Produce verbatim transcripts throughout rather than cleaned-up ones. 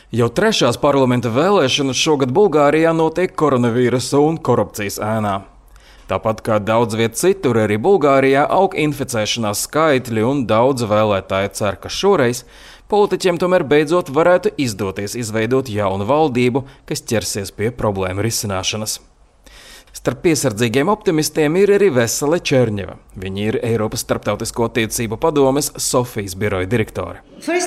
Jau trešās parlamenta vēlēšanas šogad Bulgārijā notiek koronavīrusa un korupcijas ēnā. Tāpat kā daudz viet citur, arī Bulgārijā aug inficēšanās skaitļi un daudz vēlētāji cer, ka šoreiz politiķiem tomēr beidzot varētu izdoties izveidot jaunu valdību, kas ķersies pie problēmu risināšanas. Starp piesardzīgiem optimistiem ir arī Vesela Čerņeva. Viņa ir Eiropas starptautisko attiecību padomes Sofijas biroja direktore.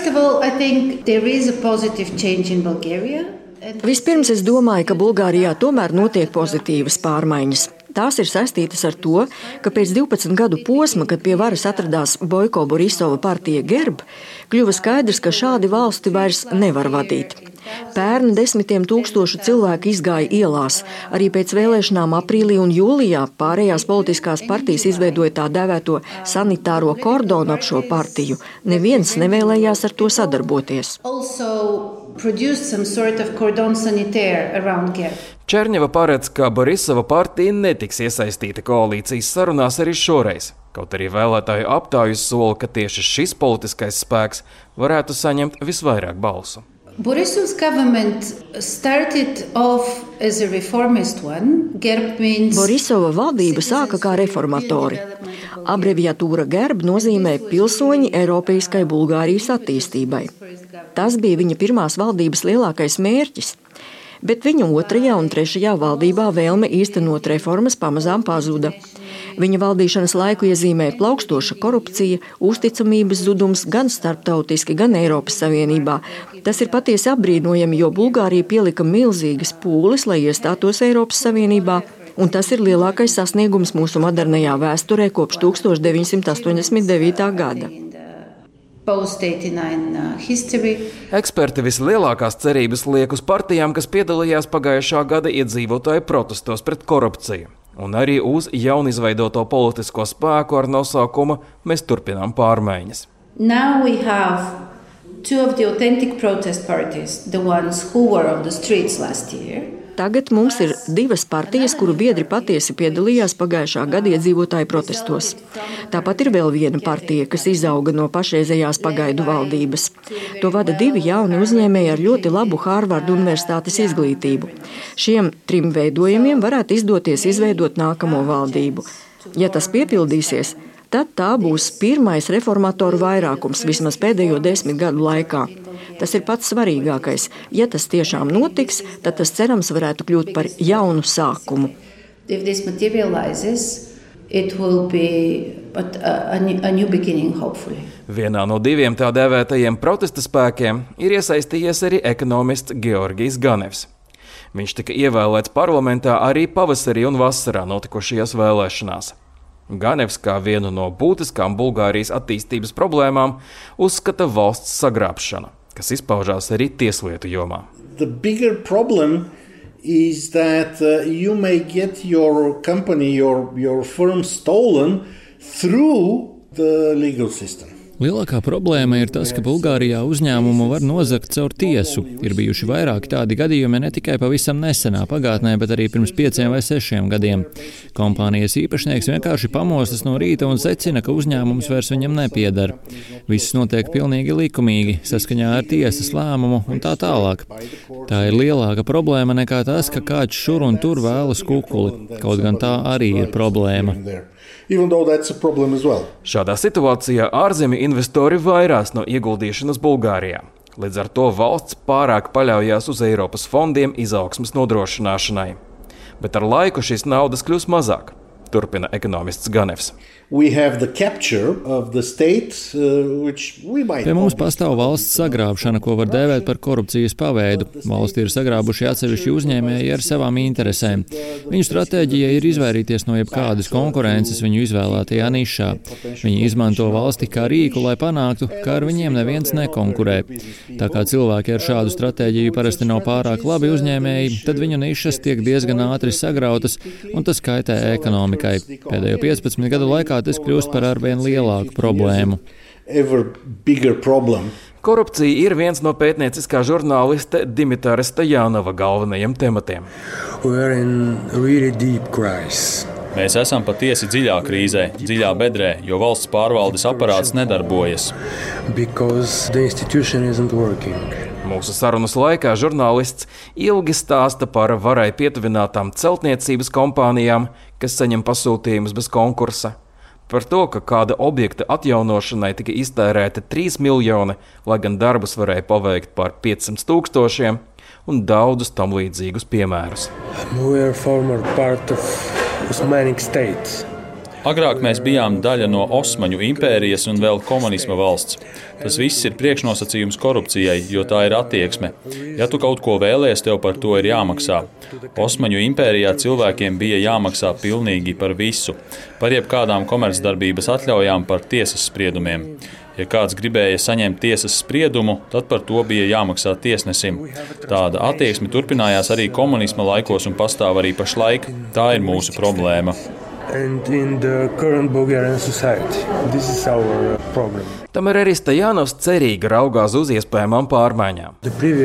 Vispirms es domāju, ka Bulgārijā tomēr notiek pozitīvas pārmaiņas. Tās ir saistītas ar to, ka pēc divpadsmit gadu posma, kad pie varas atradās Bojko Borisova partija Gerb, kļuva skaidrs, ka šādi valsti vairs nevar vadīt. Pērn desmitiem tūkstošu cilvēku izgāja ielās. Arī pēc vēlēšanām aprīlī un jūlijā pārējās politiskās partijas izveidoja tā dēvēto sanitāro kordonu ap šo partiju. Neviens nevēlējās ar to sadarboties. Čerņeva paredz, ka Borisova partija netiks iesaistīta koalīcijas sarunās arī šoreiz. Kaut arī vēlētāju aptājas sola, ka tieši šis politiskais spēks varētu saņemt visvairāk balsu. Borisov's government started off as a reformist one. Gerb means Borisova valdība sāka kā reformatori. Abreviatūra Gerb nozīmē pilsoņi Eiropeiskai Bulgārijas attīstībai. Tas bija viņa pirmās valdības lielākais mērķis. Bet viņa otrajā un trešajā valdībā vēlme īstenot reformas pamazām pazuda. Viņa valdīšanas laiku iezīmē plaukstoša korupcija, uzticamības zudums gan starptautiski, gan Eiropas Savienībā. Tas ir patiesi apbrīnojami, jo Bulgārija pielika milzīgas pūles, lai iestātos Eiropas Savienībā, un tas ir lielākais sasniegums mūsu modernajā vēsturē kopš tūkstoš deviņsimt astoņdesmit devītā gada. Eksperti vislielākās cerības liek uz partijām, kas piedalījās pagājušā gada iedzīvotāju protestos pret korupciju, un arī uz jaunizveidoto politisko spēku ar nosaukumu Mēs turpinām pārmaiņas. Now we have two of the authentic protest parties, the ones who were on the streets last year. Tagad mums ir divas partijas, kuru biedri patiesi piedalījās pagājušā gada iedzīvotāju protestos. Tāpat ir vēl viena partija, kas izauga no pašreizējās pagaidu valdības. To vada divi jauni uzņēmēji ar ļoti labu Hārvardu universitātes izglītību. Šiem trim veidojumiem varētu izdoties izveidot nākamo valdību. Ja tas piepildīsies, tad tā būs pirmais reformatoru vairākums vismaz pēdējo desmit gadu laikā. Tas ir pats svarīgākais. Ja tas tiešām notiks, tad tas cerams varētu kļūt par jaunu sākumu. Vienā no diviem tā dēvētajiem protesta spēkiem ir iesaistījies arī ekonomists Georgijs Ganevs. Viņš tika ievēlēts parlamentā arī pavasarī un vasarā notikušajās vēlēšanās. Ganevs kā vienu no būtiskām Bulgārijas attīstības problēmām uzskata valsts sagrābšana, kas izpaužās arī tieslietu jomā. The bigger problem is that uh, you may get your company, your, your firm stolen through the legal system. Lielākā problēma ir tas, ka Bulgārijā uzņēmumu var nozagt caur tiesu. Ir bijuši vairāki tādi gadījumi ne tikai pavisam nesenā pagātnē, bet arī pirms pieciem vai sešiem gadiem. Kompānijas īpašnieks vienkārši pamostas no rīta un secina, ka uzņēmums vairs viņam nepiedara. Viss notiek pilnīgi likumīgi, saskaņā ar tiesas lēmumu un tā tālāk. Tā ir lielāka problēma nekā tas, ka kāds šur un tur vēlas kukuli. Kaut gan tā arī ir problēma. Well. Šādā situācijā ārzemju investori vairās no ieguldīšanas Bulgārijā. Līdz ar to valsts pārāk paļaujās uz Eiropas fondiem izaugsmes nodrošināšanai. Bet ar laiku šīs naudas kļūs mazāk, turpina ekonomists Ganevs. State, uh, Pie mums pastāv valsts sagrābšana, ko var dēvēt par korupcijas paveidu. Valsti ir sagrābuši atsevišķi uzņēmēji ar savām interesēm. Viņu stratēģija ir izvairīties no jebkādas konkurences viņu izvēlētajā nišā. Viņi izmanto valsti kā rīku, lai panāktu, ka ar viņiem neviens nekonkurē. Tā kā cilvēki ar šādu stratēģiju parasti nav pārāk labi uzņēmēji, tad viņu nišas tiek diezgan ātri sagrautas, un tas kaitē ekonomikai. Pēdējo piecpadsmit gadu laikā tas kļūst par arvien lielāku problēmu. Korupcija ir viens no pētnieciskā žurnālista Dimitra Stojanova galvenajiem tematiem. Really Mēs esam patiesi dziļā krīzē, dziļā bedrē, jo valsts pārvaldes aparāts nedarbojas. Mūsu sarunas laikā žurnālists ilgi stāsta par varai pietuvinātām celtniecības kompānijām, kas saņem pasūtījumus bez konkursa, par to, ka kāda objekta atjaunošanai tika iztērēta trīs miljoni, lai gan darbus varēja paveikt par piecsimt tūkstošiem, un daudzus tam līdzīgus piemērus. Agrāk mēs bijām daļa no Osmaņu impērijas un vēl komunisma valsts. Tas viss ir priekšnosacījums korupcijai, jo tā ir attieksme. Ja tu kaut ko vēlies, tev par to ir jāmaksā. Osmaņu impērijā cilvēkiem bija jāmaksā pilnīgi par visu, par jebkādām komercdarbības atļaujām, par tiesas spriedumiem. Ja kāds gribēja saņemt tiesas spriedumu, tad par to bija jāmaksā tiesnesim. Tāda attieksme turpinājās arī komunisma laikos un pastāv arī pašlaik. Tā ir mūsu problēma. Tomēr arī Stajanovs cerīgi raugās uz iespējamām pārmaiņām.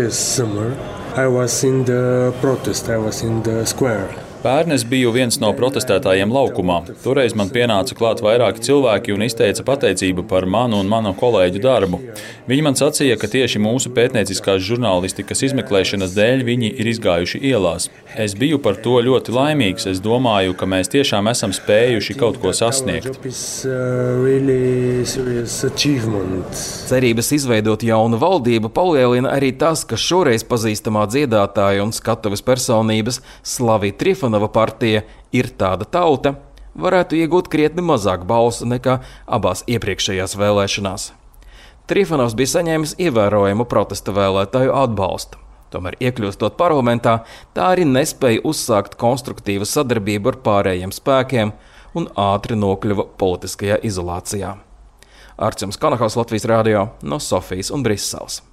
Pērn es biju viens no protestētājiem laukumā. Toreiz man pienāca klāt vairāki cilvēki un izteica pateicību par manu un manu kolēģu darbu. Viņi man sacīja, ka tieši mūsu pētnieciskās žurnālistikas izmeklēšanas dēļ viņi ir izgājuši ielās. Es biju par to ļoti laimīgs. Es domāju, ka mēs tiešām esam spējuši kaut ko sasniegt. Cerības izveidot jaunu valdību palielina arī tas, ka šoreiz pazīstamā dziedātāja un skatuves personības Slavija Trifonova partija Ir tāda tauta varētu iegūt krietni mazāk balsu nekā abās iepriekšējās vēlēšanās. Trifonovs bija saņēmis ievērojamu protesta vēlētāju atbalstu. Tomēr iekļūstot parlamentā, tā arī nespēja uzsākt konstruktīvu sadarbību ar pārējiem spēkiem un ātri nokļuva politiskajā izolācijā. Arčuns Kanahaus, Latvijas radio, no Sofijas un Briseles.